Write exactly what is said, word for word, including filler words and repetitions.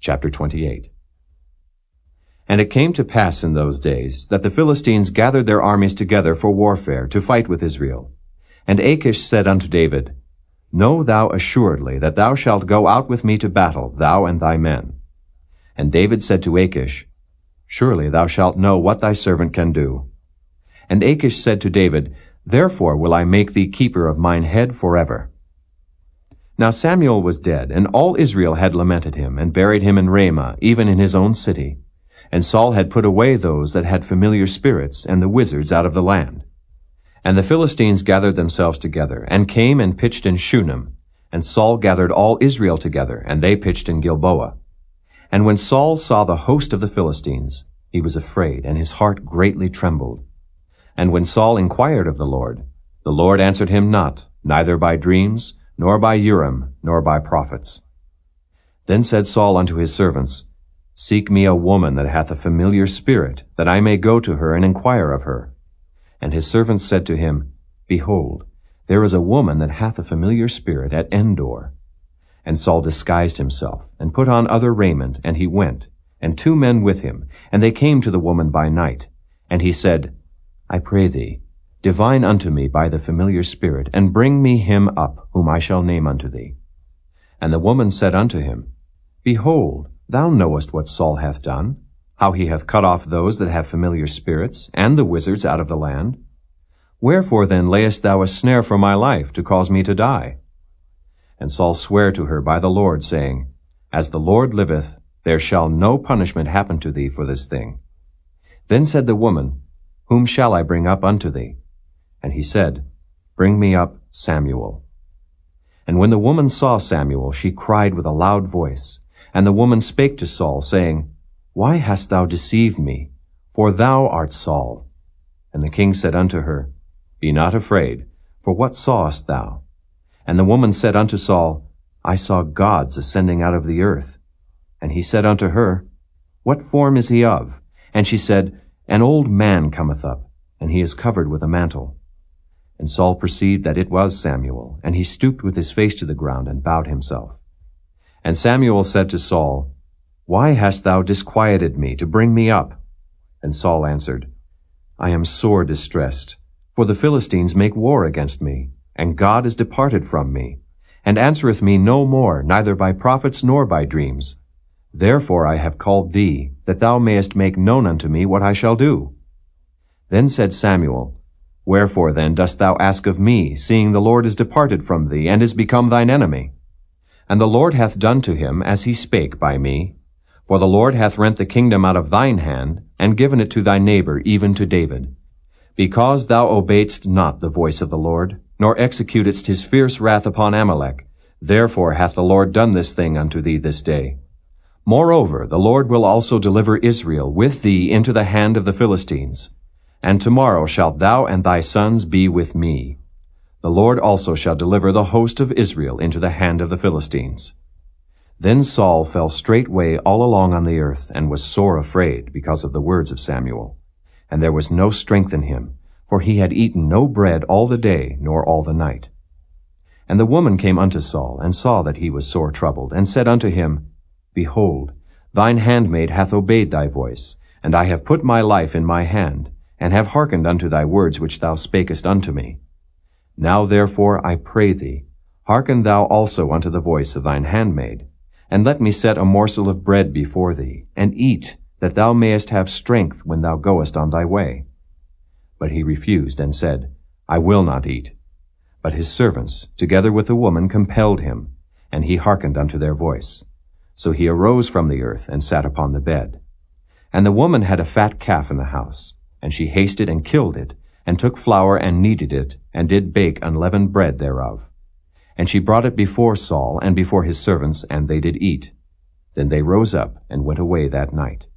Chapter twenty-eight. And it came to pass in those days that the Philistines gathered their armies together for warfare to fight with Israel. And Achish said unto David, Know thou assuredly that thou shalt go out with me to battle, thou and thy men. And David said to Achish, Surely thou shalt know what thy servant can do. And Achish said to David, Therefore will I make thee keeper of mine head forever. Now Samuel was dead, and all Israel had lamented him, and buried him in Ramah, even in his own city. And Saul had put away those that had familiar spirits, and the wizards out of the land. And the Philistines gathered themselves together, and came and pitched in Shunem. And Saul gathered all Israel together, and they pitched in Gilboa. And when Saul saw the host of the Philistines, he was afraid, and his heart greatly trembled. And when Saul inquired of the Lord, the Lord answered him not, neither by dreams, nor by Urim, nor by prophets. Then said Saul unto his servants, Seek me a woman that hath a familiar spirit, that I may go to her and inquire of her. And his servants said to him, Behold, there is a woman that hath a familiar spirit at Endor. And Saul disguised himself, and put on other raiment, and he went, and two men with him, and they came to the woman by night. And he said, I pray thee, divine unto me by the familiar spirit, and bring me him up, whom I shall name unto thee. And the woman said unto him, Behold, thou knowest what Saul hath done, how he hath cut off those that have familiar spirits, and the wizards out of the land. Wherefore then layest thou a snare for my life, to cause me to die? And Saul sware to her by the Lord, saying, As the Lord liveth, there shall no punishment happen to thee for this thing. Then said the woman, Whom shall I bring up unto thee? And he said, Bring me up Samuel. And when the woman saw Samuel, she cried with a loud voice. And the woman spake to Saul, saying, Why hast thou deceived me? For thou art Saul. And the king said unto her, Be not afraid, for what sawest thou? And the woman said unto Saul, I saw gods ascending out of the earth. And he said unto her, What form is he of? And she said, An old man cometh up, and he is covered with a mantle. And Saul perceived that it was Samuel, and he stooped with his face to the ground, and bowed himself. And Samuel said to Saul, Why hast thou disquieted me to bring me up? And Saul answered, I am sore distressed, for the Philistines make war against me, and God is departed from me, and answereth me no more, neither by prophets nor by dreams. Therefore I have called thee, that thou mayest make known unto me what I shall do. Then said Samuel, Wherefore then dost thou ask of me, seeing the Lord is departed from thee, and is become thine enemy? And the Lord hath done to him as he spake by me. For the Lord hath rent the kingdom out of thine hand, and given it to thy neighbor, even to David. Because thou obeyedst not the voice of the Lord, nor executedst his fierce wrath upon Amalek, therefore hath the Lord done this thing unto thee this day. Moreover, the Lord will also deliver Israel with thee into the hand of the Philistines. And tomorrow shalt thou and thy sons be with me. The Lord also shall deliver the host of Israel into the hand of the Philistines. Then Saul fell straightway all along on the earth, and was sore afraid, because of the words of Samuel. And there was no strength in him, for he had eaten no bread all the day, nor all the night. And the woman came unto Saul, and saw that he was sore troubled, and said unto him, Behold, thine handmaid hath obeyed thy voice, and I have put my life in my hand, and have hearkened unto thy words which thou spakest unto me. Now therefore I pray thee, hearken thou also unto the voice of thine handmaid, and let me set a morsel of bread before thee, and eat, that thou mayest have strength when thou goest on thy way. But he refused, and said, I will not eat. But his servants, together with the woman, compelled him, and he hearkened unto their voice. So he arose from the earth, and sat upon the bed. And the woman had a fat calf in the house, and she hasted and killed it, and took flour and kneaded it, and did bake unleavened bread thereof. And she brought it before Saul and before his servants, and they did eat. Then they rose up and went away that night.